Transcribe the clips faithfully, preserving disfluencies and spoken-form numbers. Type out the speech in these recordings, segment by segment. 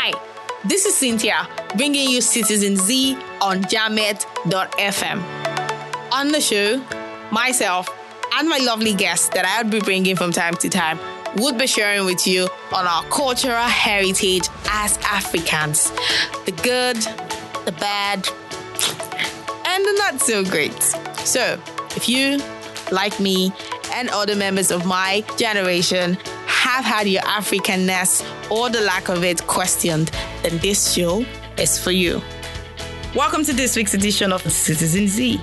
Hi, this is Cynthia, bringing you Citizen Z on Jamet dot f m. On the show, myself and my lovely guests that I would be bringing from time to time would be sharing with you on our cultural heritage as Africans. The good, the bad, and the not so great. So, if you, like me, and other members of my generation have had your Africanness or the lack of it questioned, then this show is for you. Welcome to this week's edition of Citizen Z.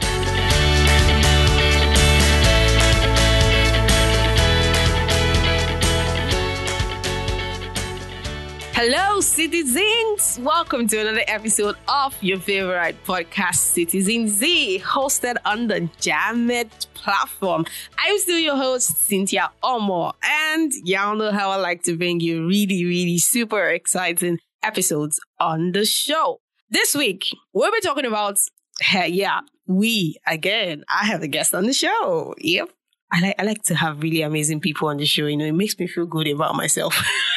Hello, citizens! Welcome to another episode of your favorite podcast, Citizen Z, hosted on the Jamet platform. I'm still your host, Cynthia Omo, and y'all know how I like to bring you really, really super exciting episodes on the show. This week, we'll be talking about, uh, yeah, we, again, I have a guest on the show. Yep. I like, I like to have really amazing people on the show. You know, it makes me feel good about myself.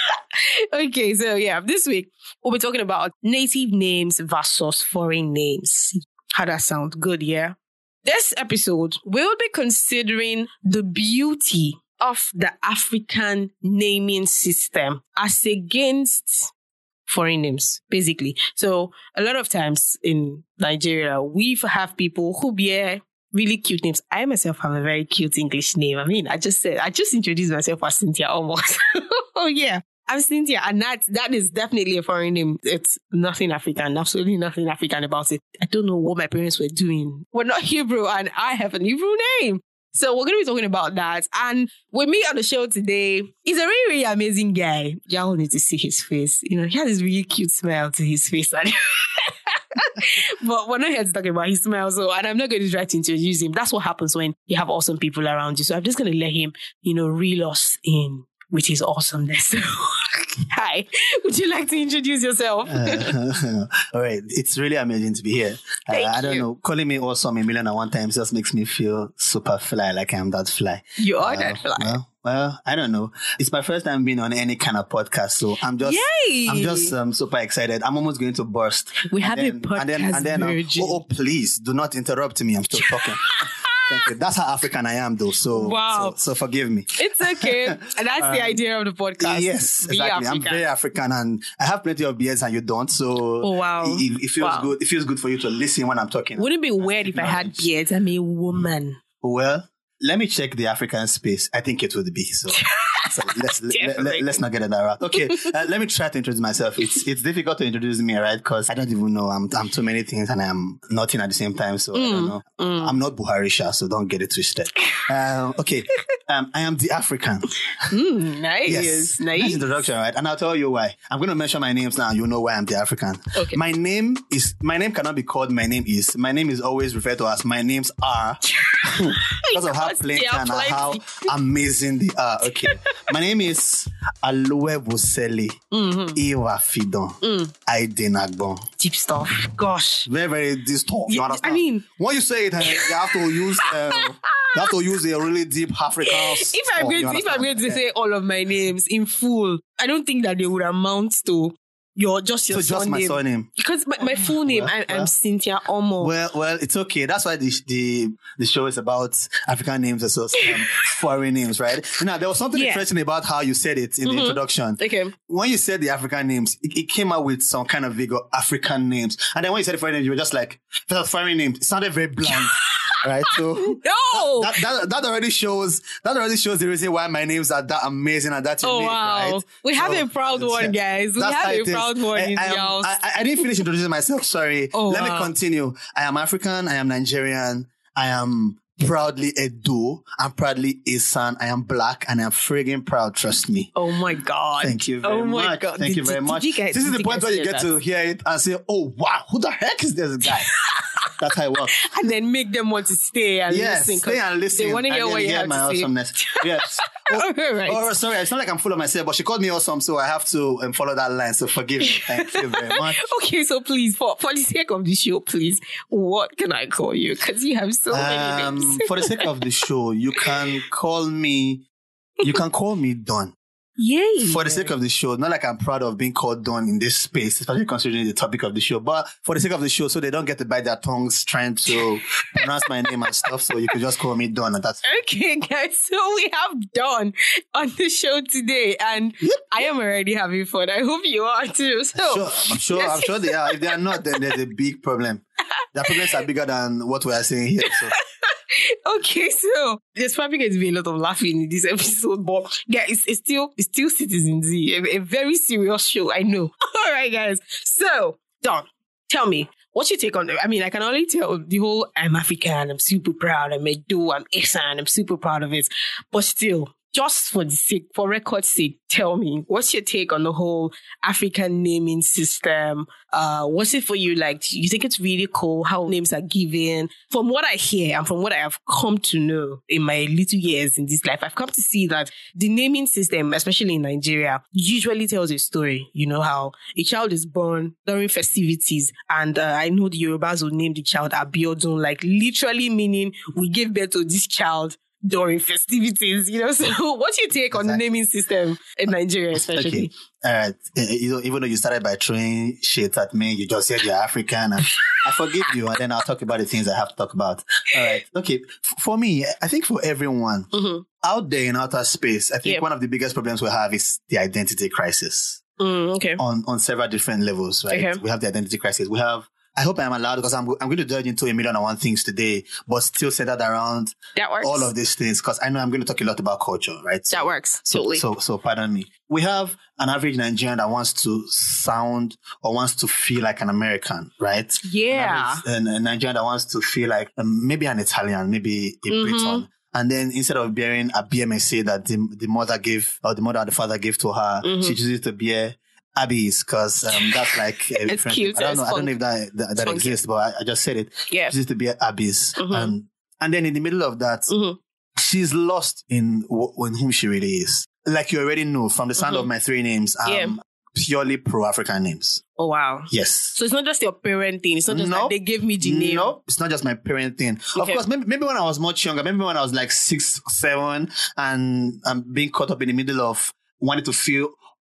Okay, so yeah, this week we'll be talking about native names versus foreign names. How that sound? Good, yeah? This episode, we'll be considering the beauty of the African naming system as against foreign names, basically. So a lot of times in Nigeria, we have people who bear really cute names. I myself have a very cute English name. I mean, I just said, I just introduced myself as Cynthia almost. Oh, yeah. I'm Cynthia, and that, that is definitely a foreign name. It's nothing African, absolutely nothing African about it. I don't know what my parents were doing. We're not Hebrew, and I have an Hebrew name. So we're going to be talking about that. And with me on the show today, he's a really, really amazing guy. Y'all need to see his face. You know, he has this really cute smile to his face. But we're not here to talk about his smile, so, and I'm not going to try to introduce him. That's what happens when you have awesome people around you. So I'm just going to let him, you know, reel us in with his awesomeness. Hi, would you like to introduce yourself? uh, all right, it's really amazing to be here. Uh, I don't you. know, calling me awesome a million and one times just makes me feel super fly, like I'm that fly. You are uh, that fly. Well, well, I don't know. It's my first time being on any kind of podcast, so I'm just, Yay! I'm just um, super excited. I'm almost going to burst. We and have then, a podcast and then, and then, uh, virgin. oh, oh, please do not interrupt me. I'm still talking. Thank you. That's how African I am, though. So, wow. so, so forgive me. It's okay. And that's um, the idea of the podcast. Yes, Be exactly. African. I'm very African, and I have plenty of beards, and you don't. So, oh, wow. it, it feels wow. good. It feels good for you to listen when I'm talking. Wouldn't it be weird if I had beards? I'm a woman. Well, let me check the African space. I think it would be so. So let's let, let, let's not get it that route. Okay, uh, let me try to introduce myself. It's it's difficult to introduce me, right? Because I don't even know. I'm I'm too many things and I'm nothing at the same time. So mm, I don't know. Mm. I'm not Buhari Shah, so don't get it twisted. Um, okay, um, I am the African. Mm, nice, yes, nice. Nice introduction, right? And I'll tell you why. I'm going to mention my names now. You know why I'm the African. Okay. My name is my name cannot be called my name is. My name is always referred to as my names are because of how plenty and how amazing they are. Okay, my name is Aloe Voseli Iwa Fidon Aidenagbon. Deep stuff. Gosh. Very, very deep stuff. You yeah, understand? I mean, when you say it, you have to use uh, you have to use a really deep African. If I'm going to, if I'm going to say all of my names in full, I don't think that they would amount to your just your so just surname. my surname. Because my, my full name, well, I, I'm well, Cynthia Omo. Well, well, it's okay. That's why the the, the show is about African names versus um, foreign names, right? Now, there was something yeah. interesting about how you said it in mm-hmm. the introduction. Okay. When you said the African names, it, it came out with some kind of vigor, African names. And then when you said the foreign names, you were just like, foreign names. It sounded very bland. Right, so no, that, that, that already shows that already shows the reason why my names are that amazing and that unique. Oh wow, right? we so, have a proud one, guys. We have a proud one I, in I, the house. I, I didn't finish introducing myself. Sorry. Oh, Let wow. me continue. I am African. I am Nigerian. I am proudly Edo. I'm proudly Isan. I am black and I'm friggin' proud. Trust me. Oh my God. Thank you very oh my much. God. Thank did, you very did, much. Did you guys, this is the point where you get that? to hear it and say, "Oh wow, who the heck is this guy?" That's how it works. And then make them want to stay and yes, listen. stay and listen. They want to hear what you hear have my to awesomeness. say. Yes. Oh, right. oh, sorry. It's not like I'm full of myself, but she called me awesome, so I have to um, follow that line. So forgive me. Thank you very much. Okay, so please, for, for the sake of the show, please, what can I call you? Because you have so many um, names. For the sake of the show, you can call me, you can call me Don. Yay. For the sake of the show, not like I'm proud of being called Don in this space, especially considering the topic of the show, but for the sake of the show, so they don't get to bite their tongues trying to pronounce my name and stuff, so you could just call me Don and that's okay, guys. So we have Don on the show today, and yep. I am already having fun. I hope you are too. So sure, I'm sure, yes. I'm sure they are. If they are not, then there's a big problem. Their problems are bigger than what we are saying here. So. Okay, so there's probably going to be a lot of laughing in this episode, but yeah, it's, it's still it's still Citizen Z, a, a very serious show, I know. All right, guys. So, Don, tell me, what's your take on it? I mean, I can only tell the whole I'm African, I'm super proud, I'm Edo, I'm Isan, I'm super proud of it. But still, just for the sake, for record's sake, tell me, what's your take on the whole African naming system? Uh, what's it for you? Like, do you think it's really cool how names are given? From what I hear and from what I have come to know in my little years in this life, I've come to see that the naming system, especially in Nigeria, usually tells a story. You know how a child is born during festivities, and uh, I know the Yorubas will name the child Abiodun, like literally meaning we gave birth to this child during festivities, you know. So what's your take on exactly. the naming system in Nigeria, especially? Okay. All right. You know, even though you started by throwing shit at me, you just said you're African, and I forgive you, and then I'll talk about the things I have to talk about. All right. Okay. F- for me, I think for everyone mm-hmm. out there in outer space, I think yep. one of the biggest problems we have is the identity crisis. Mm, okay. On on several different levels, right? Okay. We have the identity crisis. We have I hope I am allowed because I'm I'm going to dive into a million and one things today, but still centered around that works. all of these things because I know I'm going to talk a lot about culture, right? So, that works. So, totally. So, so pardon me. We have an average Nigerian that wants to sound or wants to feel like an American, right? Yeah. And a Nigerian that wants to feel like um, maybe an Italian, maybe a mm-hmm. Briton. And then instead of bearing a B M S C that the, the mother gave or the mother or the father gave to her, mm-hmm. she chooses to bear Abby's because um, that's like a it's cute. I don't know. I don't know if that that, that exists, but I, I just said it. Yeah, she used to be Abby's, mm-hmm. and and then in the middle of that, mm-hmm. she's lost in w- in whom she really is. Like you already know from the sound mm-hmm. of my three names, um, yeah. purely pro-African names. Oh wow! Yes. So it's not just your parent thing. It's not just no, like they gave me the name. No, it's not just my parent thing. Okay. Of course, maybe, maybe when I was much younger, maybe when I was like six, seven, and I'm being caught up in the middle of wanting to feel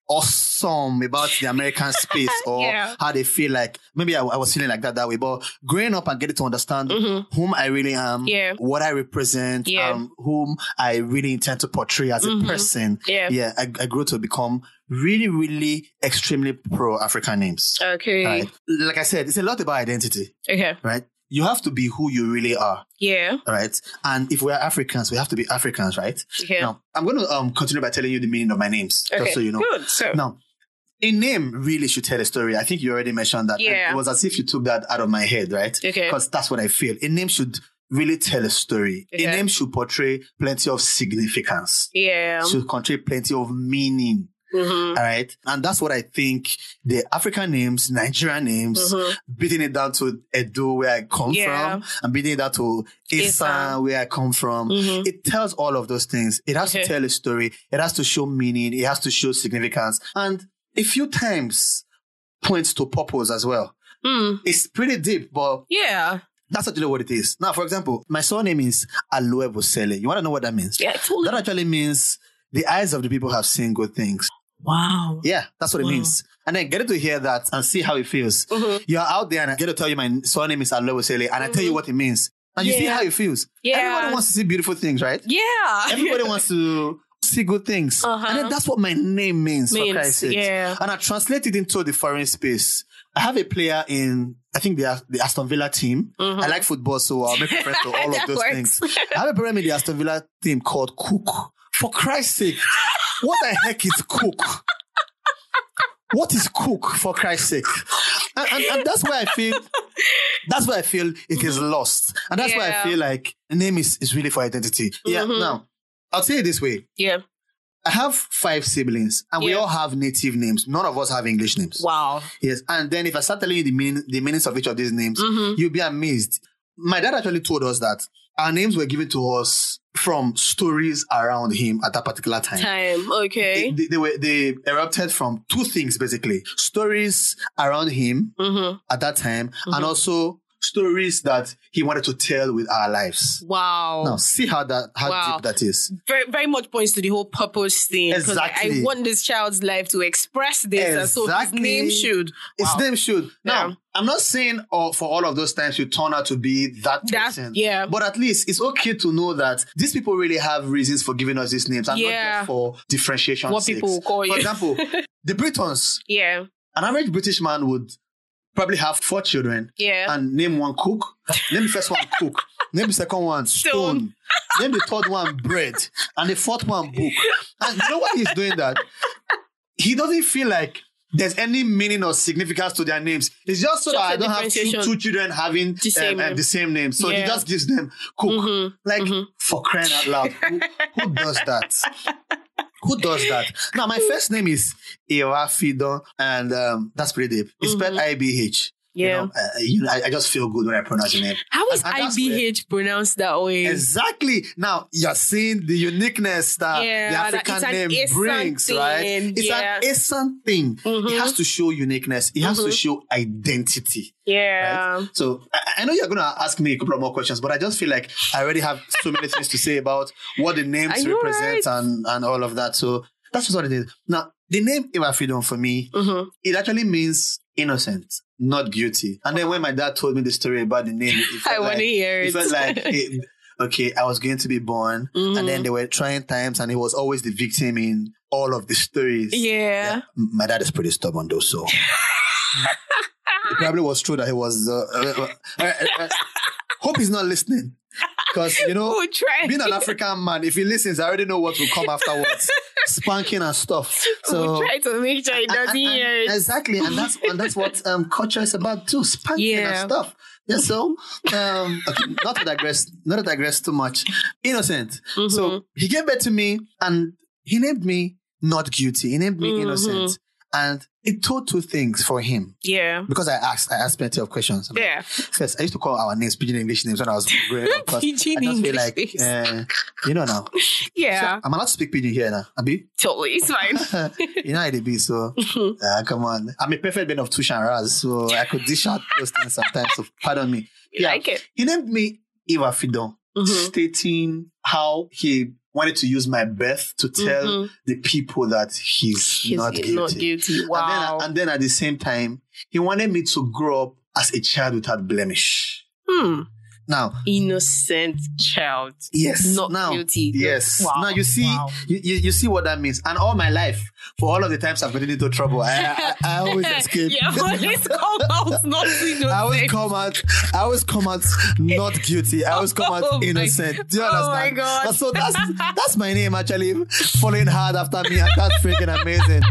awesome about the American space or yeah. how they feel like maybe I, I was feeling like that that way, but growing up and getting to understand mm-hmm. whom I really am, yeah. what I represent, yeah. um, whom I really intend to portray as mm-hmm. a person. Yeah, yeah I, I grew to become really, really extremely pro-African names. Okay. Right? Like I said, it's a lot about identity. Okay. Right? You have to be who you really are. Yeah. Right? And if we're Africans, we have to be Africans, right? Okay. Now, I'm going to um, continue by telling you the meaning of my names, okay. just so you know. Good. So. Now, a name really should tell a story. I think you already mentioned that. Yeah. It was as if you took that out of my head, right? Okay. Because that's what I feel. A name should really tell a story. Okay. A name should portray plenty of significance. Yeah. Should portray plenty of meaning. Mm-hmm. All right. And that's what I think the African names, Nigerian names, mm-hmm. beating it down to Edo, where I come yeah. from, and beating it down to Isan, where I come from. Mm-hmm. It tells all of those things. It has okay. to tell a story. It has to show meaning. It has to show significance. And a few times points to purpose as well. Mm. It's pretty deep, but yeah. That's actually what it is. Now, for example, my surname is Aloebosele. You want to know what that means? Yeah, totally. That actually means the eyes of the people have seen good things. Wow. Yeah, that's what wow. it means. And then get to hear that and see how it feels. Mm-hmm. You're out there and I get to tell you my surname is Aloebosele and mm-hmm. I tell you what it means. And you yeah. see how it feels. Yeah. Everybody wants to see beautiful things, right? Yeah. Everybody wants to see good things. Uh-huh. And then that's what my name means, means for Christ's sake. Yeah. And I translate it into the foreign space. I have a player in, I think the, the Aston Villa team. Mm-hmm. I like football, so I'll make reference to all of those works. things. I have a player in the Aston Villa team called Cook. For Christ's sake, what the heck is Cook? What is Cook, for Christ's sake? And, and, and that's why I feel, that's why I feel it is lost. And that's yeah. why I feel like a name is, is really for identity. Mm-hmm. Yeah. Now, I'll say it this way. Yeah. I have five siblings and yeah. we all have native names. None of us have English names. Wow. Yes. And then if I start telling you the meaning, the meanings of each of these names, mm-hmm. you'll be amazed. My dad actually told us that our names were given to us from stories around him at that particular time. Time, okay. They, they, they were they erupted from two things basically: stories around him mm-hmm. at that time, mm-hmm. and also stories that he wanted to tell with our lives. Wow. Now, see how that how wow. deep that is. Very, very much points to the whole purpose thing. Exactly. I want this child's life to express this, exactly. and so his name should. His wow. name should. Now, yeah. I'm not saying oh, for all of those times you turn out to be that person. That's, yeah. But at least it's okay to know that these people really have reasons for giving us these names and yeah. not just for differentiation. What sakes. people will call you. For example, the Britons. Yeah. An average British man would probably have four children. Yeah. And name one cook. Name the first one cook. Name the second one stone. stone. Name the third one bread. And the fourth one book. And you know why he's doing that? He doesn't feel like there's any meaning or significance to their names. It's just so just that I don't have two, two children having the same, um, um, the same name. So yeah. he just gives them cook. Mm-hmm. Like, mm-hmm. for crying out loud. Who, who does that? Who does that? Now, my first name is Iwafidon, and um, that's pretty deep. It's mm-hmm. spelled I B H. Yeah. You know, uh, you know, I, I just feel good when I pronounce your name. How is and, and I B H pronounced that way? Exactly. Now, you're seeing the uniqueness that yeah, the African that name brings, thing. right? It's yeah. an Asian thing. Mm-hmm. It has to show uniqueness. It has mm-hmm. to show identity. Yeah. Right? So, I, I know you're going to ask me a couple of more questions, but I just feel like I already have so many things to say about what the names represent right? and, and all of that. So, that's just what it is. Now, the name Iwafidon for me, mm-hmm. it actually means innocent, not guilty. And then when my dad told me the story about the name, it felt I like, want to hear it. It felt like, it, okay, I was going to be born, mm-hmm. and then there were trying times, and he was always the victim in all of the stories. Yeah. yeah. My dad is pretty stubborn, though, so it probably was true that he was. Uh, uh, uh, uh, uh, hope he's not listening. Because, you know, being an African man, if he listens, I already know what will come afterwards. Spanking and stuff. So we'll try to make sure he doesn't hear it. Exactly. And that's and that's what um, culture is about too. Spanking yeah. and stuff. Yeah, so um, okay, not to digress, not to digress too much. Innocent. Mm-hmm. So he gave birth to me and he named me not guilty. He named me mm-hmm. innocent. And it told two things for him. Yeah. Because I asked, I asked plenty of questions. I'm yeah. Like, first, I used to call our names Pidgin English names when I was growing up. Pidgin I just English feel like, uh, you know now. Yeah. So I'm allowed to speak Pidgin here now, Abi? Totally, it's fine. You know how it be, so uh, come on. I'm a perfect blend of Tush and Raz, so I could dish out those things sometimes, so pardon me. You yeah. like it? He named me Iwafidon, mm-hmm. stating how he wanted to use my birth to tell mm-hmm. the people that he's, he's not guilty. Not guilty. Wow. And then, and then at the same time, he wanted me to grow up as a child without blemish. Hmm. Now, innocent child. Yes. Not now, guilty. Yes. Wow. Now you see, wow. you, you, you see what that means. And all my life, for all of the times I've gotten into trouble, I, I, I always escape. Yeah, always come out not innocent. I always come out. I always come out not guilty. I always come out oh innocent. My, Do you understand? Oh my God. So that's that's my name actually following hard after me, and that's freaking amazing.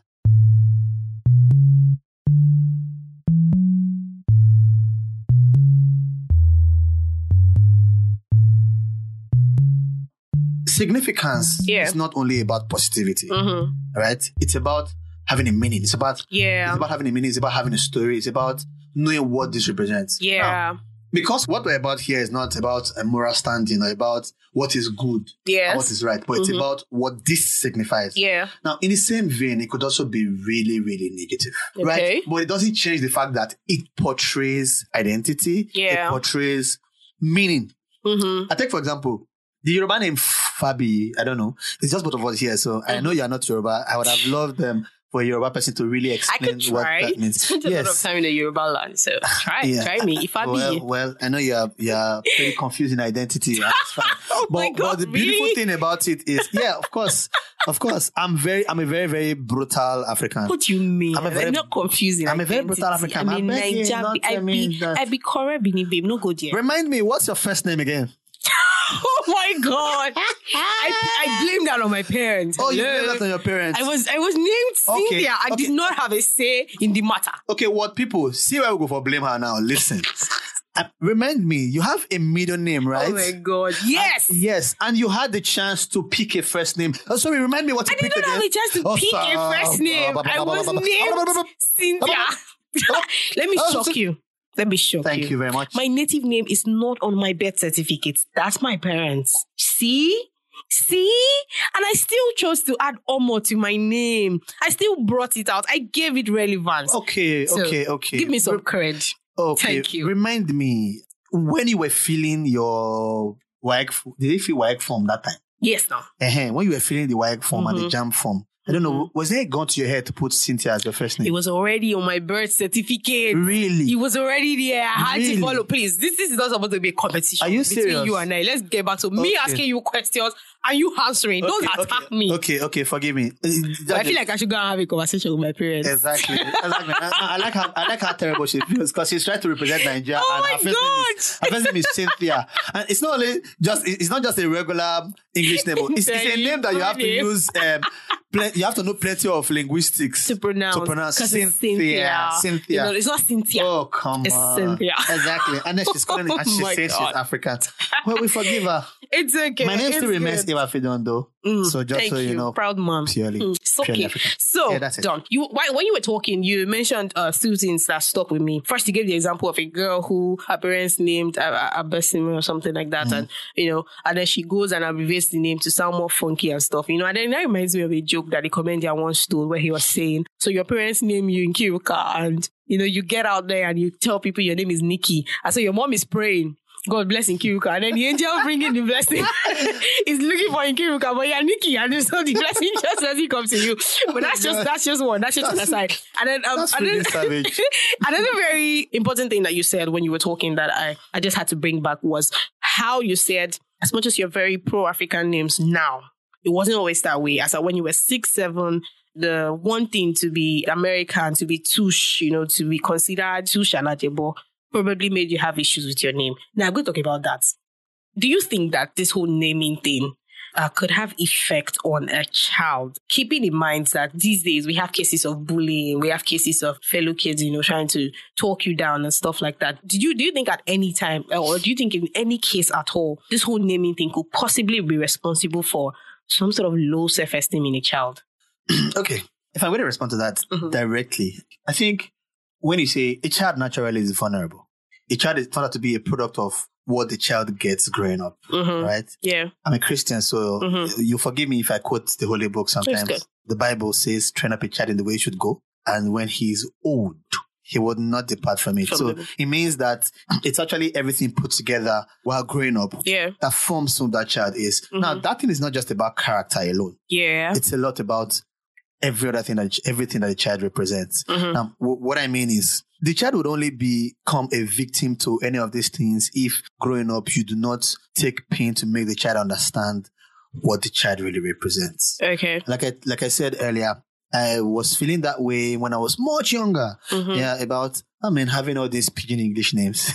Significance yeah. is not only about positivity, mm-hmm. right? It's about having a meaning. It's about yeah. It's about having a meaning. It's about having a story. It's about knowing what this represents. Yeah. Now, because what we're about here is not about a moral standing or about what is good yes. or what is right, but mm-hmm. it's about what this signifies. Yeah. Now, in the same vein, it could also be really, really negative, okay. right? But it doesn't change the fact that it portrays identity. Yeah. It portrays meaning. Mm-hmm. I take, for example, the Yoruba name Fabi, I don't know. It's just both of us here, so mm-hmm. I know you're not Yoruba. I would have loved them for a Yoruba person to really explain what that means. I spent a yes. lot of time in the Yoruba land, so try, yeah. try me. If I well, be, well, I know you're you're pretty confused in identity. That's fine. oh but, my God, but the beautiful really? thing about it is, yeah, of course, of course, I'm very, I'm a very, very brutal African. What do you mean? I'm, a very, I'm not confusing. I'm identity. a very brutal African. I mean, Niger, I be, I be correct, babe. No go there. Remind me, what's your first name again? Oh my God! I, I blame that on my parents. Oh, you blame that on your parents? I was I was named okay. Cynthia. I okay. did not have a say in the matter. Okay, what people see where we go for blame her now? Listen, uh, remind me. You have a middle name, right? Oh my God! Yes, and, yes, and you had the chance to pick a first name. Oh, sorry, remind me what you I picked again. I did not have a chance to oh, pick sorry. a first name. I was named Cynthia. Let me shock you. Let me shock Thank you. you very much. My native name is not on my birth certificate. That's my parents. See? See? And I still chose to add Omo to my name. I still brought it out. I gave it relevance. Okay, so okay, okay. Give me some credit. Okay. Thank you. Remind me, when you were feeling your W A E C, did you feel W A E C form that time? Yes, no. Uh-huh. When you were filling the W A E C form mm-hmm. and the JAMB form, I don't know, was there a gun to your head to put Cynthia as your first name? It was already on my birth certificate. Really? It was already there. I had really? to follow. Please, this, this is not supposed to be a competition. Are you between serious? you and I. Let's get back to okay. me asking you questions and you answering. Okay, Don't attack okay. me. Okay, okay, forgive me. I feel like I should go and have a conversation with my parents. Exactly. exactly. I, I like how I like how terrible she feels because she's trying to represent Nigeria. Oh and my her first God! Name is, her first name is Cynthia, and it's not only just it's not just a regular English name. It's, it's a name that you have to use. Um, pl- you have to know plenty of linguistics to pronounce. To pronounce Cynthia. Cynthia. Cynthia. You know, it's not Cynthia. Oh come it's on. Cynthia. Exactly. And then she's calling it, and she Oh my says God. she's African. Well, we forgive her. It's okay. My name it's still remains good. Eva Fidon, though. Mm, so just thank so you, you know, proud mom. Purely, mm, it's purely okay. African. So, yeah, that's it. Don, you why, when you were talking, you mentioned uh, two things that stuck with me. First, you gave the example of a girl who her parents named uh, Abesim or something like that, mm. and you know, and then she goes and abbreviates the name to sound more funky and stuff, you know. And then that reminds me of a joke that the comedian once told, where he was saying, "So your parents name you Nkiruka, and you know, you get out there and you tell people your name is Nikki, and so your mom is praying, God bless Nkiruka, and then the angel bringing the blessing is looking for Nkiruka, but you're Nikki, and so the blessing just doesn't come to you." But that's just that's just one. That's just an aside. And then, um, That's and then savage. another very important thing that you said when you were talking that I I just had to bring back was how you said, as much as you're very pro-African names now, it wasn't always that way. As when you were six, seven. The one thing to be American, to be Tush, you know, to be considered Tush and Ajebo, probably made you have issues with your name. Now, I'm going to talk about that. Do you think that this whole naming thing uh, could have effect on a child? Keeping in mind that these days we have cases of bullying, we have cases of fellow kids, you know, trying to talk you down and stuff like that. Did you do you think at any time, or do you think in any case at all, this whole naming thing could possibly be responsible for some sort of low self-esteem in a child? Okay, if I'm going to respond to that Mm-hmm. directly, I think when you say a child naturally is vulnerable, a child is turned out to be a product of what the child gets growing up, Mm-hmm. right? Yeah. I'm a Christian, so Mm-hmm. you forgive me if I quote the Holy Book sometimes. good. The Bible says, train up a child in the way he should go, and when he's old, he would not depart from it. From so the- it means that it's actually everything put together while growing up Yeah. that forms who that child is. Mm-hmm. Now, that thing is not just about character alone. Yeah. It's a lot about every other thing that everything that the child represents. Mm-hmm. Now, w- what I mean is the child would only become a victim to any of these things if growing up you do not take pain to make the child understand what the child really represents. Okay. Like I like I said earlier, I was feeling that way when I was much younger. Mm-hmm. Yeah, about I mean having all these pidgin English names,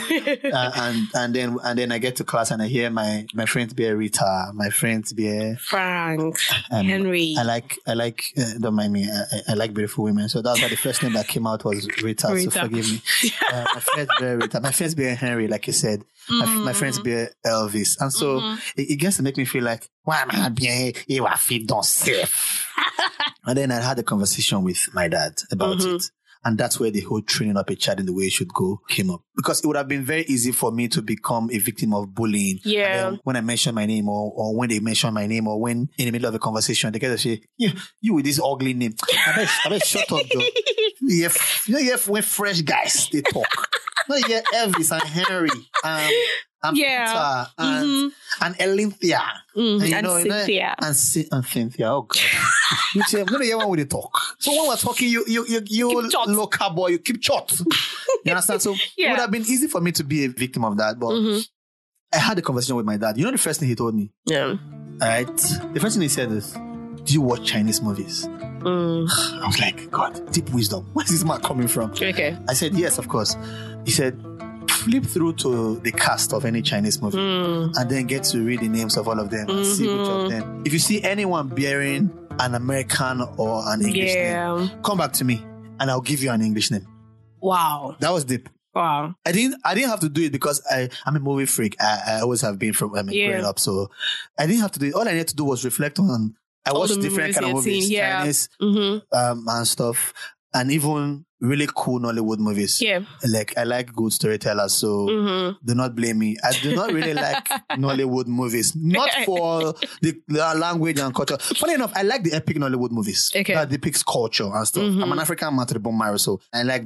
uh, and and then and then I get to class and I hear my my friends be Rita, my friends be Frank, um, Henry. I like I like uh, don't mind me. I, I like beautiful women, so that's why the first name that came out was Rita. Rita. So forgive me. Uh, my friends be Rita. My friends be Henry, like you said. My, Mm-hmm. my friends be Elvis, and so Mhm. it, it gets to make me feel like why am I being you are fit don't safe. And then I had a conversation with my dad about Mhm. it. And that's where the whole training up a child in the way it should go came up. Because it would have been very easy for me to become a victim of bullying. Yeah. And then when I mention my name or, or when they mention my name or when in the middle of a conversation, they get to say, yeah, you with this ugly name. I bet, I bet shut up, Joe. You know, you know, when fresh guys, they talk. No, yeah, Elvis and Henry. Um, and Yeah. Peter and, Mhm. and Elinthia. Mm, you and know, you know, Cynthia. and,Cy- and Cynthia. Oh, God. You say, I'm going to hear one with the talk. So when we're talking, you, you, you, you Keep short. local boy, you keep short. You understand? So it Yeah. would have been easy for me to be a victim of that. But Mhm. I had a conversation with my dad. You know the first thing he told me? Yeah. All right. The first thing he said is, do you watch Chinese movies? Mm. I was like, God, deep wisdom. Where's this man coming from? Okay. I said, yes, of course. He said, flip through to the cast of any Chinese movie Mm. and then get to read the names of all of them and see which of them. If you see anyone bearing an American or an English Yeah. name, come back to me and I'll give you an English name. Wow. That was deep. Wow. I didn't I didn't have to do it because I, I'm a movie freak. I, I always have been from I mean, Yeah. growing up. So I didn't have to do it. All I needed to do was reflect on I All watched the different movies kind of you had movies, seen, yeah. Chinese Mm-hmm. um, and stuff, and even really cool Nollywood movies. Yeah. Like I like good storytellers, so Mm-hmm. do not blame me. I do not really like Nollywood movies, not for the, the language and culture. Funny enough, I like the epic Nollywood movies Okay. that depicts culture and stuff. Mhm. I'm an African man to the bone marrow, so I like them.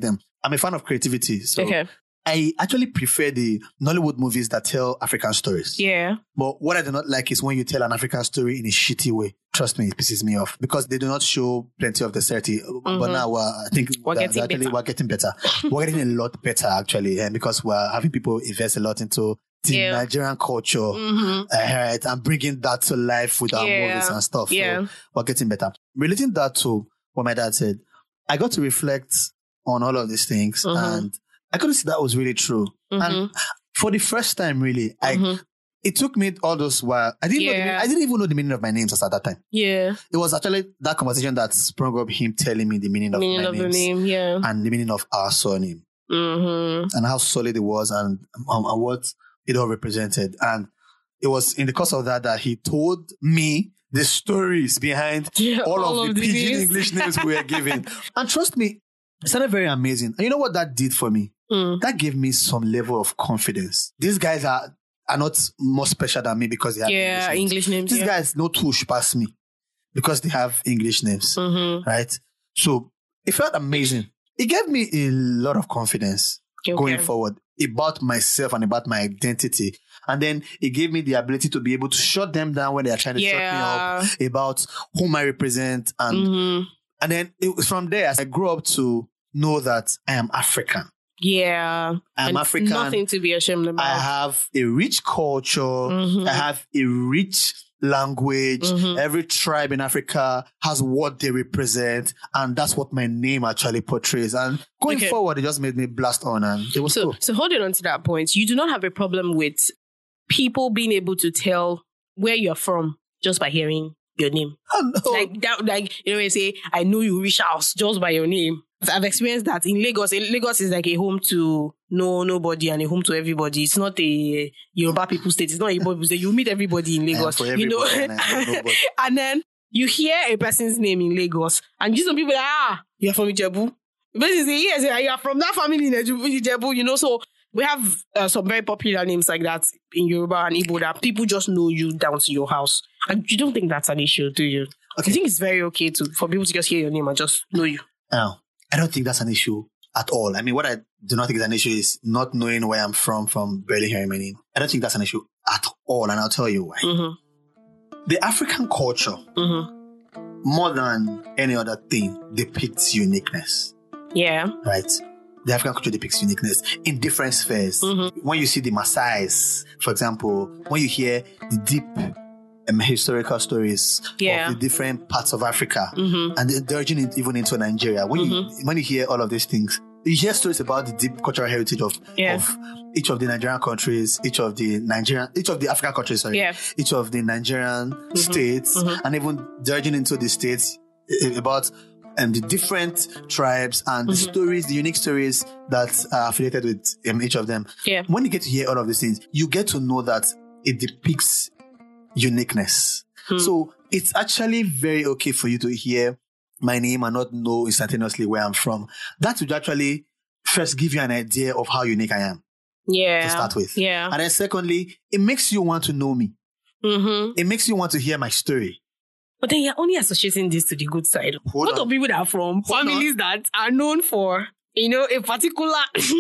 I'm a fan of creativity. So Okay. I actually prefer the Nollywood movies that tell African stories. Yeah. But what I do not like is when you tell an African story in a shitty way. Trust me, it pisses me off because they do not show plenty of the thirty. Mm-hmm. But now uh, I think we're getting, actually, we're getting better. We're getting a lot better actually, and because we're having people invest a lot into the yeah. Nigerian culture, mm-hmm. uh, right, and bringing that to life with our yeah. movies and stuff. Yeah. So we're getting better. Relating that to what my dad said, I got to reflect on all of these things, mm-hmm. and I couldn't see that was really true. Mm-hmm. And for the first time, really, mm-hmm. I it took me all those while. I didn't yeah. know the meaning, I didn't even know the meaning of my names at that time. Yeah. It was actually that conversation that sprung up him telling me the meaning of meaning my of names. The name, yeah. And the meaning of our surname. Mm-hmm. And how solid it was and, um, and what it all represented. And it was in the course of that that he told me the stories behind yeah, all, all of, of the pidgin English names we were given. And trust me, it sounded very amazing. And you know what that did for me? Mm. That gave me some level of confidence. These guys are, are not more special than me because they have yeah, English names. English names. These yeah. guys no touch past me because they have English names. Mm-hmm. Right? So it felt amazing. It gave me a lot of confidence okay. going forward about myself and about my identity. And then it gave me the ability to be able to shut them down when they are trying to yeah. shut me up about whom I represent. And mm-hmm. and then it was from there as I grew up to know that I am African. Yeah. I'm and African. Nothing to be ashamed about. I have a rich culture. Mm-hmm. I have a rich language. Mm-hmm. Every tribe in Africa has what they represent. And that's what my name actually portrays. And going okay. forward, it just made me blast on. And it was so, cool. So holding on to that point, you do not have a problem with people being able to tell where you're from just by hearing your name. Oh, no. Like, that, like, you know, when you say, I know you reach house just by your name. I've experienced that in Lagos. Lagos is like a home to no nobody and a home to everybody. It's not a Yoruba people state. It's not a Yoruba people state. You meet everybody in Lagos, you know. And, and then you hear a person's name in Lagos, and you some people are like, ah, you're from Ijebu. Basically, yes, you are from that family in Ijebu, you know. So we have uh, some very popular names like that in Yoruba and Igbo that people just know you down to your house, and you don't think that's an issue, do you? Okay. I think it's very okay to for people to just hear your name and just know you. Oh. I don't think that's an issue at all. I mean, what I do not think is an issue is not knowing where I'm from, from barely hearing my name. I don't think that's an issue at all. And I'll tell you why. Mm-hmm. The African culture, mm-hmm. more than any other thing, depicts uniqueness. Yeah. Right? The African culture depicts uniqueness in different spheres. Mm-hmm. When you see the Maasais, for example, when you hear the deep Um, historical stories yeah. of the different parts of Africa mm-hmm. and the origin it even into Nigeria. When mm-hmm. you when you hear all of these things, you hear stories about the deep cultural heritage of, yeah. of each of the Nigerian countries, each of the Nigerian, each of the African countries, sorry, yeah. each of the Nigerian mm-hmm. states, mm-hmm. and even the origin into the states about um, the different tribes and mm-hmm. the stories, the unique stories that are affiliated with um, each of them. Yeah. When you get to hear all of these things, you get to know that it depicts uniqueness. Hmm. So it's actually very okay for you to hear my name and not know instantaneously where I'm from. That would actually first give you an idea of how unique I am. Yeah. To start with. Yeah. And then secondly, it makes you want to know me. Mm-hmm. It makes you want to hear my story. But then you're only associating this to the good side. Hold what on. are people that are from Hold families on. that are known for, you know, a particular...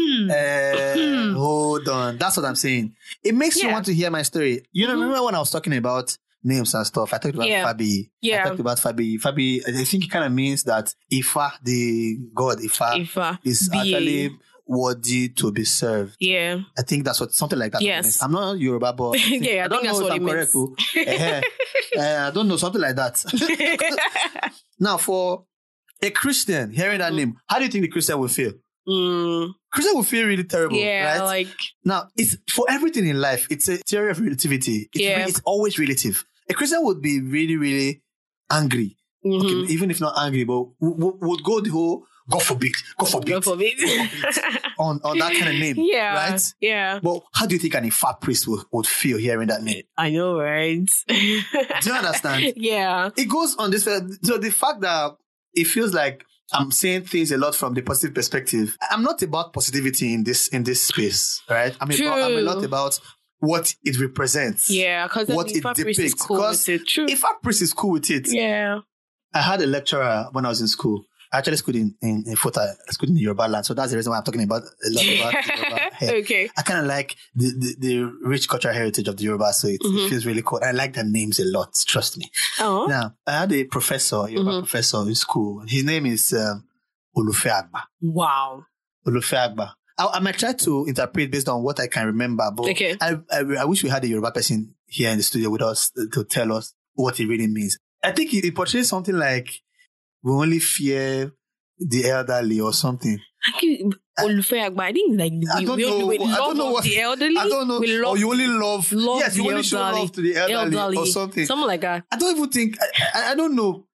uh, hold on. That's what I'm saying. It makes yeah. you want to hear my story. You know, mm-hmm. remember when I was talking about names and stuff? I talked about yeah. Fabi. Yeah. I talked about Fabi. Fabi, I think it kind of means that Ifa, the god Ifa, Ifa is be... actually worthy to be served. Yeah. I think that's what, something like that. Yes. I'm not Yoruba, but I, think, yeah, I, I don't think know that's if what I'm it correct. uh, uh, I don't know, something like that. Now, for a Christian hearing that mm. name, how do you think the Christian will feel? Mm. Christian will feel really terrible, yeah, right? like... Now, it's for everything in life, it's a theory of relativity. It's, yeah. really, it's always relative. A Christian would be really, really angry. Mm-hmm. Okay, even if not angry, but w- w- would go the whole, God forbid, God forbid, God forbid. on, on that kind of name, yeah, right? Yeah. But how do you think an Ifa priest would, would feel hearing that name? I know, right? Do you understand? Yeah. It goes on this, so the fact that it feels like I'm saying things a lot from the positive perspective. I'm not about positivity in this in this space, right? I'm, True. about, I'm a lot about what it represents. Yeah, because what it depicts. Cool because with it. True. if a priest is cool with it, yeah. I had a lecturer when I was in school, I actually schooled in, in, in Fota, I schooled in the Yoruba land. So that's the reason why I'm talking about a lot about Yoruba hair. Okay. I kind of like the, the, the rich cultural heritage of the Yoruba. So it, mm-hmm. it feels really cool. I like their names a lot. Trust me. Oh. Now, I had a professor, Yoruba mm-hmm. professor in school. His name is um, Olufe Agba. Wow. Olufe Agba. I, I might try to interpret based on what I can remember, but okay. I, I, I wish we had a Yoruba person here in the studio with us to tell us what it really means. I think it, it portrays something like we only fear the elderly or something. I think Olufe Agba, I think like we, I don't we, know. we love I don't know what, the elderly. I don't know. We love, or you only love, love yes, you only elderly, show love to the elderly, elderly or something. Something like that. I don't even think. I, I, I don't know.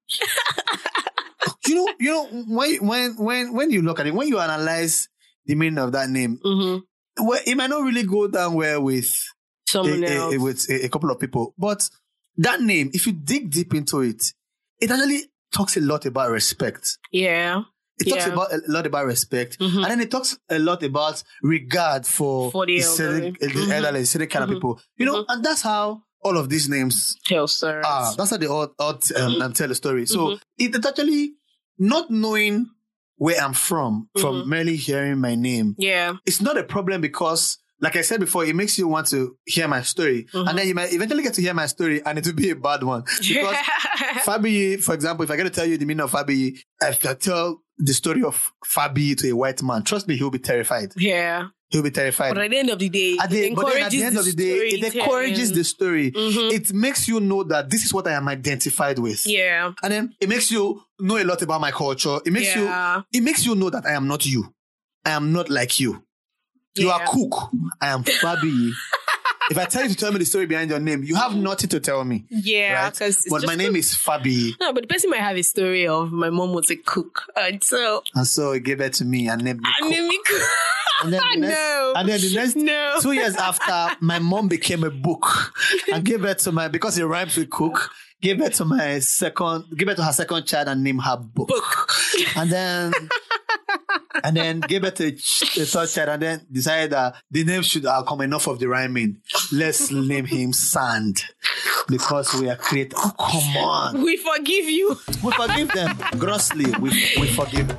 you know, you know when when when when you look at it, when you analyze the meaning of that name, mm-hmm. well, it might not really go down well with someone a, else, a, a, with a, a couple of people. But that name, if you dig deep into it, it actually talks a lot about respect. Yeah. It talks yeah. about a lot about respect, mm-hmm. and then it talks a lot about regard for, for the, the elderly, certain, mm-hmm. the elderly, certain kind mm-hmm. of people. You know, mm-hmm. and that's how all of these names tell stories. Ah, that's how they all, all um, um, tell a story. So mm-hmm. it, it's actually not knowing where I'm from, from mm-hmm. merely hearing my name. Yeah, it's not a problem because, like I said before, it makes you want to hear my story. Mm-hmm. And then you might eventually get to hear my story and it will be a bad one. Because Fabiyi, for example, if I get to tell you the meaning of Fabiyi, if I tell the story of Fabiyi to a white man, trust me, he'll be terrified. Yeah. He'll be terrified. But at the end of the day, at the, it but then at the end the of the day, it encourages the story. Mm-hmm. It makes you know that this is what I am identified with. Yeah. And then it makes you know a lot about my culture. It makes yeah. you it makes you know that I am not you. I am not like you. You yeah. are Cook. I am Fabiyi. If I tell you to tell me the story behind your name, you have nothing to tell me. Yeah. Right? But my name is Fabiyi. No, but the person might have a story of my mom was a cook. And so... And so he gave it to me and named me Cook. Named me Cook. And then, the next, no. and then the next no. two years after, my mom became a book and gave it to my, because it rhymes with cook, gave it to my second, gave it to her second child and named her Book. Book. And then, and then gave it to the third child and then decided that the name should uh, come enough of the rhyming. Let's name him Sand because we are created. Oh, come on. We forgive you. We forgive them grossly. We, we forgive.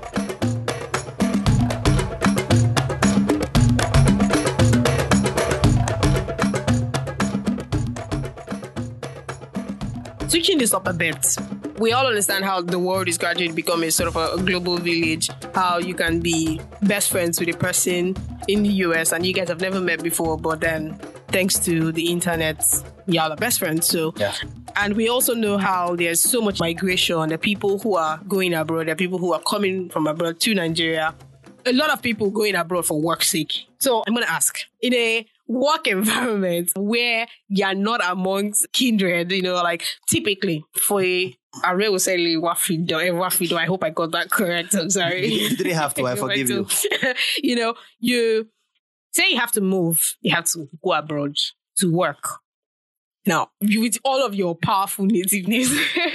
Switching this up a bit, we all understand how the world is gradually becoming sort of a, a global village, how you can be best friends with a person in the U S and you guys have never met before, but then thanks to the internet, y'all are best friends. So, yeah. And we also know how there's so much migration. There are people who are going abroad, there are people who are coming from abroad to Nigeria. A lot of people going abroad for work's sake. So I'm going to ask, in a work environment where you're not amongst kindred, you know, like typically for a, I will say Wafido, Wafido, I hope I got that correct. I'm sorry. You didn't have to, I forgive you. You know, you say you have to move, you have to go abroad to work. Now, with all of your powerful nativeness,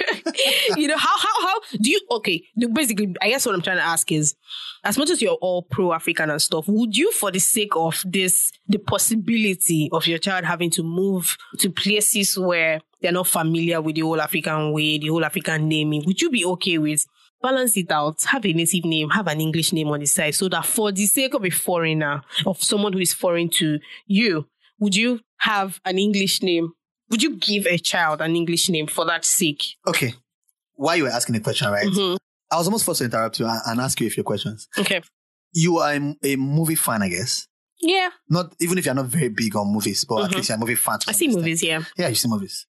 you know, how, how, how do you, okay, basically, I guess what I'm trying to ask is, as much as you're all pro-African and stuff, would you, for the sake of this, the possibility of your child having to move to places where they're not familiar with the whole African way, the whole African naming, would you be okay with balance it out, have a native name, have an English name on the side, so that for the sake of a foreigner, of someone who is foreign to you, would you have an English name? Would you give a child an English name for that sake? Okay. While you were asking the question, right? Mm-hmm. I was almost forced to interrupt you and, and ask you a few questions. Okay. You are a, a movie fan, I guess. Yeah. Not even if you're not very big on movies, but mm-hmm. at least you're a movie fan. I see movies, yeah. Yeah, you see movies.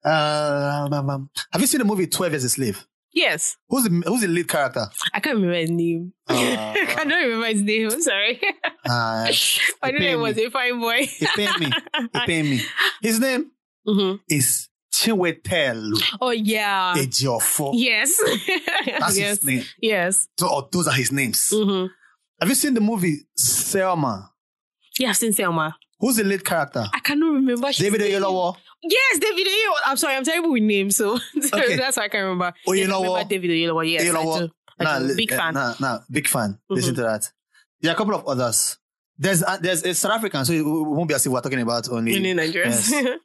Uh, um, um, have you seen the movie twelve Years a Slave? Yes. Who's the Who's the lead character? I can't remember his name. Uh, I can't remember his name. I'm sorry. Uh, I knew it was a fine boy. He paid me. He paid me. His name mm-hmm. is Chiwetelu. Oh, yeah. Ejiofor. Yes. That's yes. his name. Yes. So oh, those are his names. Mm-hmm. Have you seen the movie Selma? Yeah, I've seen Selma. Who's the lead character? I cannot remember. David Oyelowo. Yes, David Oyelowo. I'm sorry, I'm terrible with names, so okay. That's why I can't remember. Oyelowo. David Oyelowo. Yes, Oyelowo. I do. I nah, do. Big uh, fan. Nah, nah, big fan. Mm-hmm. Listen to that. There are a couple of others. There's uh, there's a South African, so it won't be as if we're talking about only only Nigerians. Yes.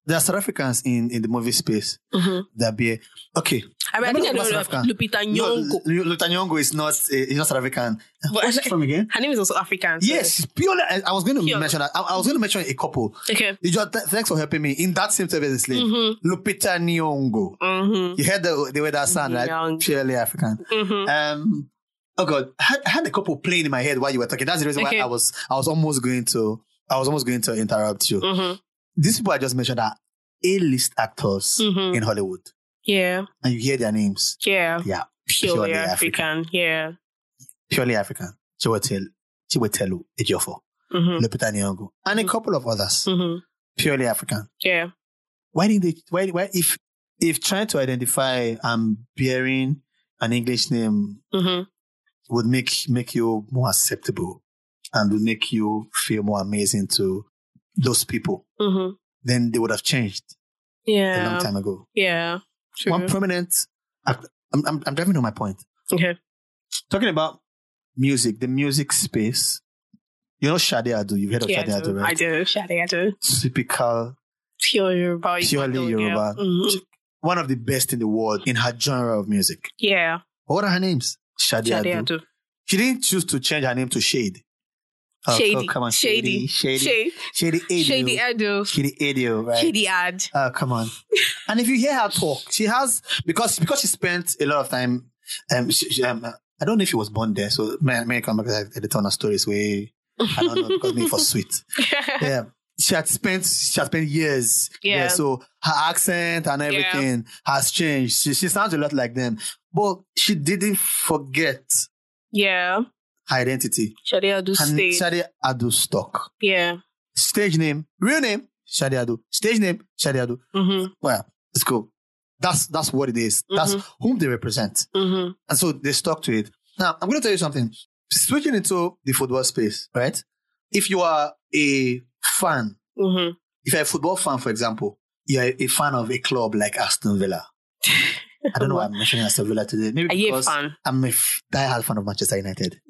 there are South Africans in, in the movie space Mm-hmm. that be okay. I mean, I think I know South like African. Lupita Nyong'o. No, Lu- Lupita Nyong'o is not uh, is not South African. But Where's I- she from again? Her name is also African. So. Yes, she's purely. I, I was going to Pure. mention that. I, I was going to mention a couple. Okay. You just, th- thanks for helping me in that same service. Mm-hmm. Lupita Nyong'o. Mm-hmm. You heard the, the way that sound, right? Nyong'o. Purely African. Mm-hmm. Um. Oh God, I had, I had a couple playing in my head while you were talking. That's the reason Okay. why I was I was almost going to I was almost going to interrupt you. Mm-hmm. These people I just mentioned are A-list actors Mhm. in Hollywood, Yeah. and you hear their names. Yeah. Yeah, Purely purely African. Yeah. purely African. Chiwetel, Chiwetelu Ejiofor, Mm-hmm. Lupita Nyong'o, and a couple of others. Mm-hmm. Purely African. Yeah. Why didn't they? Why? Why? If if trying to identify and bearing an English name Mm-hmm. would make make you more acceptable and would make you feel more amazing to those people, Mm-hmm. then they would have changed a Yeah. long time ago. Yeah. True. One prominent. act- I'm, I'm I'm driving to my point. Okay. Talking about music, the music space. You know Shade Adu. You've heard of Yeah, Shade I do. Adu, I right? do. Shade, I do. Typical, Pure Yoruba. purely Yoruba. Mm-hmm. One of the best in the world in her genre of music. Yeah. What are her names? Shade, Shade, Adu. I do. She didn't choose to change her name to Shade. Oh, Shady. oh, come on, Shady. Shady, Shady. Shady, Shady, Shady, Adio. I do. Shady Adio, right? Shady ad. Oh, come on. And if you hear her talk, she has because because she spent a lot of time. Um, she, she, um I don't know if she was born there, so may, may I come back to the ton of stories where I don't know because maybe for sweet. Yeah, she had spent she had spent years. Yeah. there, so her accent and everything has changed. She she sounds a lot like them, but she didn't forget Yeah. her identity. Shade, I do Her stay. Shade Adu stock. Yeah. Stage name, real name, Shade Adu. Stage name, Shade Adu. Mm-hmm. Well, it's cool. That's that's what it is. That's whom they represent. Mm-hmm. And so they stuck to it. Now, I'm going to tell you something. Switching into the football space, right? If you are a fan, Mm-hmm. if you're a football fan, for example, you're a fan of a club like Aston Villa. I don't know why I'm mentioning Aston Villa today. Maybe Are you a because fan? I'm a f- diehard fan of Manchester United.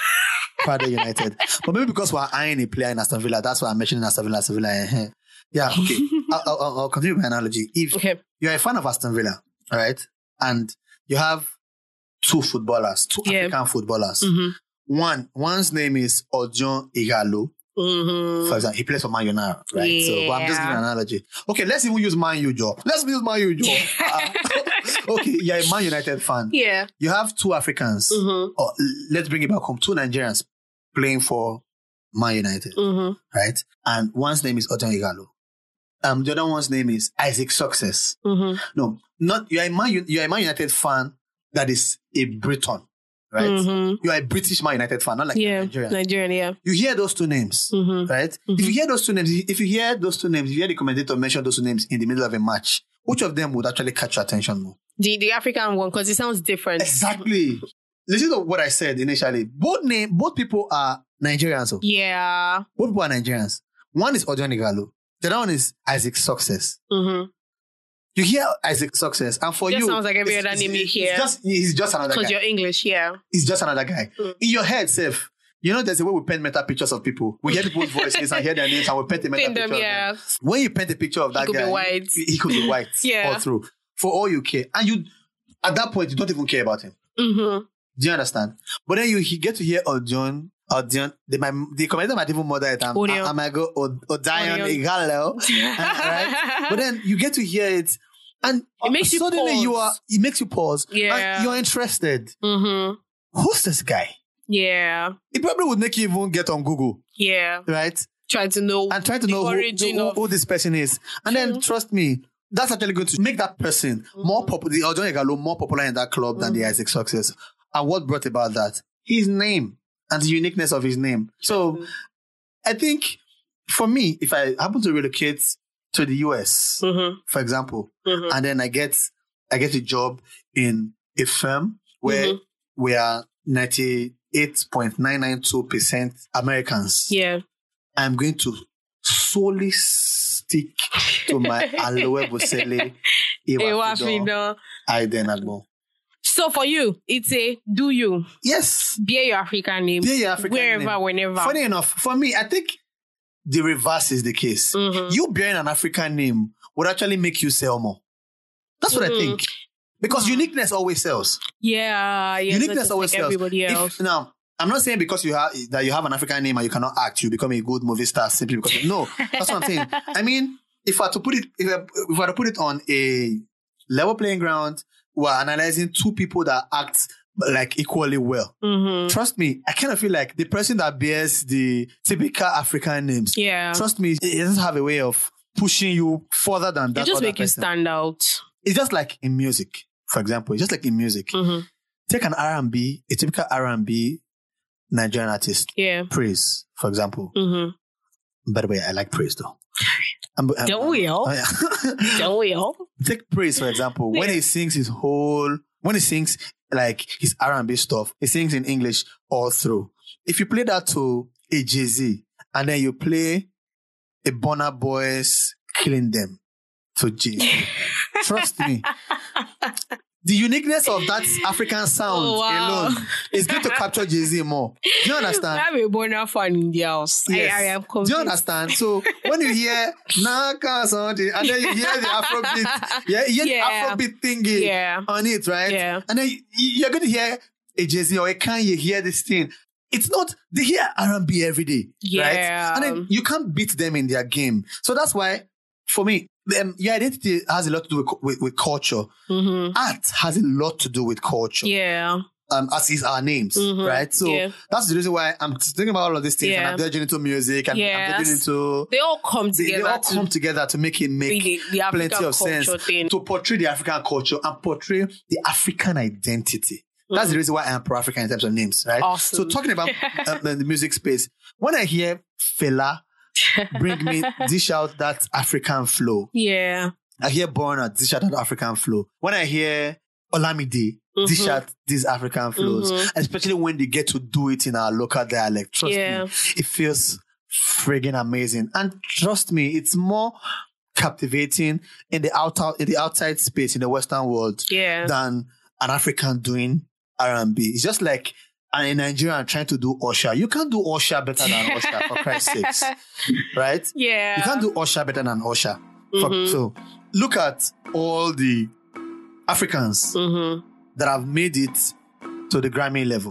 Father United. But maybe because we're eyeing a player in Aston Villa, that's why I'm mentioning Aston Villa, Aston Villa. eh, eh. Yeah, okay. I'll, I'll, I'll continue my analogy. If Okay. you're a fan of Aston Villa, all right, and you have two footballers, two Yeah. African footballers. Mm-hmm. One, one's name is Odion Igalo. Mm-hmm. For example, he plays for Man U now, right? So, but I'm just giving an Yeah. analogy. Okay, let's even use Man U, Joe. Let's use Man U, Joe. Uh, okay, you're a Man United fan. Yeah. You have two Africans. Mm-hmm. Or let's bring it back home. Two Nigerians playing for Man United, Mm-hmm. right? And one's name is Odion Igalo. Um, the other one's name is Isaac Success. Mm-hmm. No, not you're a Man. U- You're a Man United fan that is a Briton, right? Mm-hmm. You're a British Man United fan, not like Yeah. a Nigerian. Nigerian, yeah. You hear those two names, Mm-hmm. right? If you hear those two names, if you hear those two names, if you hear the commentator mention those two names in the middle of a match, which of them would actually catch your attention more? The the African one, because it sounds different. Exactly. Listen to what I said initially. Both name, both people are Nigerians. So. Yeah. Both people are Nigerians. One is Odion Igalo. The other one is Isaac Success. Mm-hmm. You hear Isaac Success, and for Just you, sounds like every it's- other it's- name you it's hear. Just, he's just another Because guy. you're English, yeah. He's just another guy. Mm. In your head, Seth, you know, there's a way we paint mental pictures of people. We hear people's voices and hear their names, and we paint a mental Pin them, picture yeah. of them. When you paint a picture of that could guy, be white. He, he could be white Yeah. all through. For all you care. And you, at that point, you don't even care about him. Mm-hmm. Do you understand? But then you he get to hear Odion, Odion, the, my, the commentator might even mother it. I'm, Odion. I, I might go, Od- Odion Odion. Igalo. right? But then you get to hear it, and It makes you suddenly pause. you are, it makes you pause. Yeah. And you're interested. Mm-hmm. Who's this guy? Yeah. It probably would make you even get on Google, Yeah. right? Try to know And try to the know who, origin who, of who this person is. And then True. trust me, that's actually going to make that person more popular, the Odion Igalo more popular in that club than the Isaac Success. And what brought about that? His name and the uniqueness of his name. So I think for me, if I happen to relocate to the U S, Mm-hmm. for example, Mm-hmm. and then I get I get a job in a firm where Mhm. we are ninety-eight point nine nine two percent Americans, Yeah. I'm going to solely stick to my Aloe Bosele Ewa Iwa Fido. Aiden Agbo. So for you, it's a do you Yes. bear your African name Bear your African wherever, name. whenever. Funny enough, for me, I think the reverse is the case. Mhm. You bearing an African name would actually make you sell more. That's what mm-hmm. I think. Because uniqueness always sells. Yeah, yeah. Uniqueness always like sells. Everybody else. If, now, I'm not saying because you have that you have an African name and you cannot act, you become a good movie star simply because no. That's what I'm saying. I mean, if I were to put it, if I, if I were to put it on a level playing ground, we're analyzing two people that act like equally well. Mm-hmm. Trust me, I kind of feel like the person that bears the typical African names. Yeah. Trust me, it doesn't have a way of pushing you further than that. It just other make person. you stand out. It's just like in music, for example. It's just like in music. Mm-hmm. Take an R and B, a typical R and B Nigerian artist. Yeah. Praise, for example. Mm-hmm. By the way, I like Praise though. I'm, I'm, Don't we all? Oh, yeah. Don't we all? Take Praise, for example. Yeah. When he sings his whole, when he sings like his R and B stuff, he sings in English all through. If you play that to a Jay-Z and then you play a Burna Boy's Killing Them to Jay-Z, trust me, the uniqueness of that African sound oh, wow. alone is going to capture Jay-Z more. Do you understand? I have a Burna fan in the house. Yes. I, I am convinced. Do you understand? So when you hear Naka something and then you hear the Afrobeat, yeah, you hear yeah. the Afrobeat thingy yeah. on it, right? Yeah. And then you're going to hear a Jay-Z or a Kanye hear this thing. It's not, they hear R and B every day, yeah. right? And then you can't beat them in their game. So that's why, for me, um, your identity has a lot to do with, with, with culture. Mm-hmm. Art has a lot to do with culture. Yeah. Um, as is our names, mm-hmm. right? So yeah. that's the reason why I'm thinking about all of these things yeah. and I'm delving into music and yes. I'm delving into... They all come together. They, they all come together to make it make the, the plenty of sense. Thing. To portray the African culture and portray the African identity. That's mm-hmm. the reason why I'm pro-African in terms of names, right? Awesome. So talking about um, the music space, when I hear Fela bring me, dish out that African flow. Yeah. I hear Burna dish out that African flow. When I hear Olamide mm-hmm. dish out these African flows, mm-hmm. especially when they get to do it in our local dialect, trust yeah. me, it feels friggin' amazing. And trust me, it's more captivating in the outer, in the outside space in the Western world yeah. than an African doing R and B. It's just like a Nigerian trying to do Usher. You can't do Usher better than Usher, for Christ's sakes. Right? Yeah. You can't do Usher better than Usher. Mm-hmm. For, so look at all the Africans mm-hmm. that have made it to the Grammy level.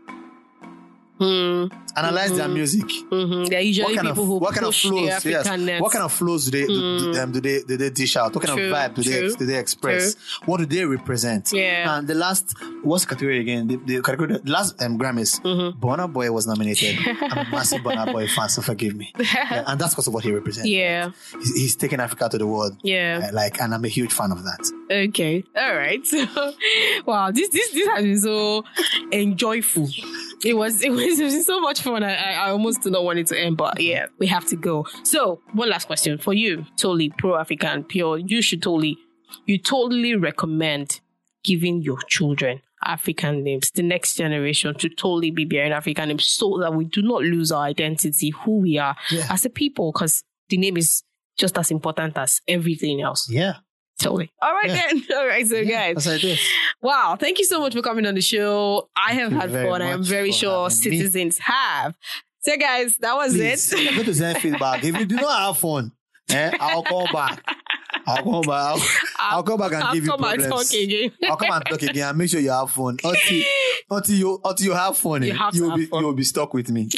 Mm. Analyze mm-hmm. their music. Mm-hmm. They're usually what kind people of, who what kind of push flows, the African yes. What kind of flows do they, mm. do, do, um, do, they, do they dish out? What kind True. of vibe do they, do they express? True. What do they represent? Yeah. And the last, what's the category again? The, the category, the last um, Grammys, mm-hmm. Burna Boy was nominated. I'm a massive Burna Boy fan, so forgive me. Yeah, and that's because of what he represents. Yeah. Right? He's, he's taken Africa to the world. Yeah. Uh, like, and I'm a huge fan of that. Okay. All right. So, wow, this this this has been so enjoyable. It was it was, it was so much fun. I, I almost do not want it to end, but yeah, we have to go. So, one last question for you, totally pro-African, pure. You should totally, you totally recommend giving your children African names, the next generation to totally be bearing African names, so that we do not lose our identity, who we are yeah. as a people, because the name is just as important as everything else. Yeah. Totally. All right, yeah. then. All right, so yeah, guys. that's like wow, thank you so much for coming on the show. I have had fun. I am very sure citizens me. have. So, guys, that was Please, it. Go to send feedback. If you do not have fun, eh, I'll come back. I'll come back. I'll, I'll come back and I'll give you problems. I'll come and talk again. I'll come and talk again and make sure you have fun. Until, until, you, until you have fun, you have you'll, have be, fun. you'll be stuck with me.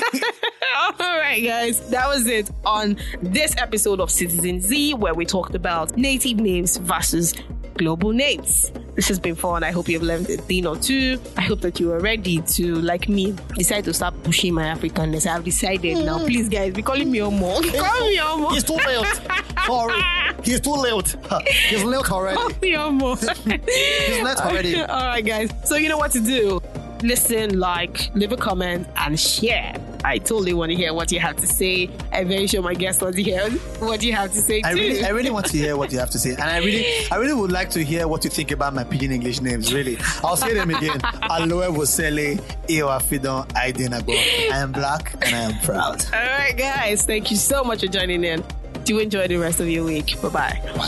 All right, guys, that was it on this episode of Citizen Z, where we talked about native names versus global names. This has been fun. I hope you've learned a thing or two. I hope that you are ready to, like me, decide to start pushing my Africanness. I've decided mm. now. Please, guys, be calling me Omo. Call me Omo. He's too late. Sorry. He's too late. He's late already. Call me Omo. He's late already. All right, guys. So you know what to do. Listen, like, leave a comment, and share. I totally want to hear what you have to say. I'm very sure my guests want to hear what you have to say too. I really, I really want to hear what you have to say, and I really, I really would like to hear what you think about my pidgin English names. Really, I'll say them again. Aloe Wosele, Ewa Fidon, Aidenago. I am black and I am proud. All right, guys. Thank you so much for joining in. Do enjoy the rest of your week. Bye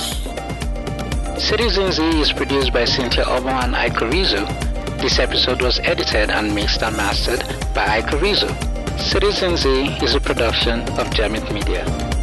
bye. Citizen Z is produced by Cynthia Omo and Ike Rizzo. This episode was edited and mixed and mastered by Ike Rizzo. Citizen Z is a production of Jamit Media.